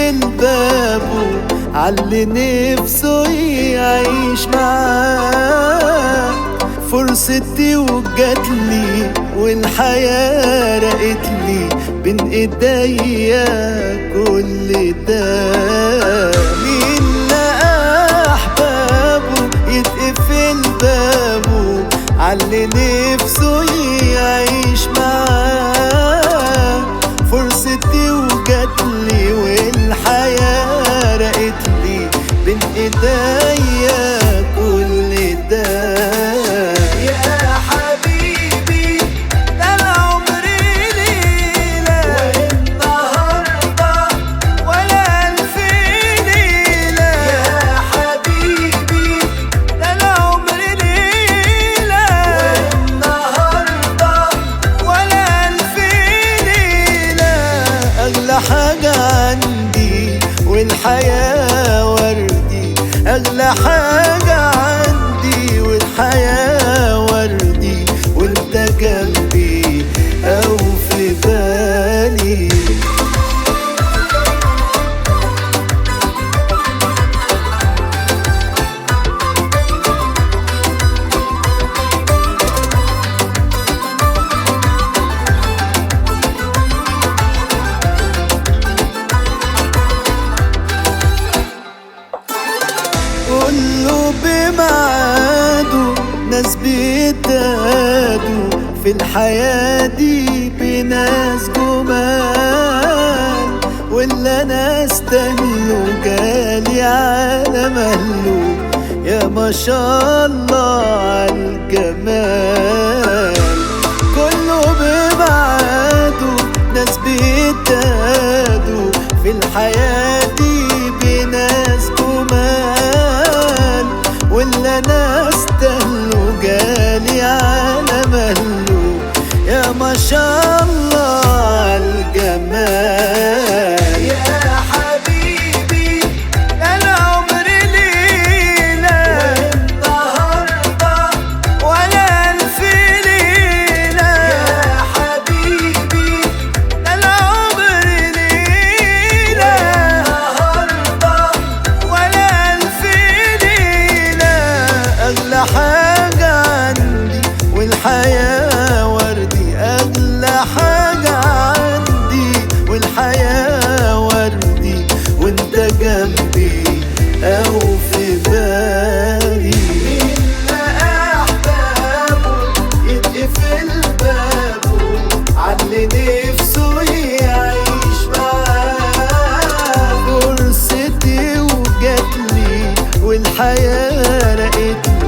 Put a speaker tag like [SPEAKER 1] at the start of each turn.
[SPEAKER 1] يقفل بابه عاللي نفسه يعيش معاه. فرصتي وجاتلي والحياة رقتلي بين ايديا كل ده. مين لقى احبابه يتقفل بابه عاللي نفسه يعيش معاه. فرصتي وجاتلي والحياة رقتلي بين ايديا كل ده. أغلى حاجة عندي والحياة وردي، أغلى حاجة عندي والحياة وردي، وانت جنبي أو في بالي. كله بميعاده، ناس بيتهادوا في الحياة دي بناس جمال، واللي انا استاهله جالي على مهله. يا ما شاء الله عالجمال. كله بميعاده، ناس بيتهادوا في الحياة دي بناس جمال، واللي انا استاهله جالي على مهله. يا ما شاء الله عالجمال.
[SPEAKER 2] يا حبيبي انا عمري ليلة والنهاردة ولا الف ليلة. يا حبيبي انا عمري ليلة والنهاردة ولا الف ليلة.
[SPEAKER 1] أغلى حاجة عندي والحياة وردي، أغلى حاجة عندي والحياة وردي، وانت جنبي أو في بالي.
[SPEAKER 2] مين لقى احبابه
[SPEAKER 1] يتقفل بابه عاللي نفسه يعيش معاه. فرصتي وجاتلي والحياة رقتلي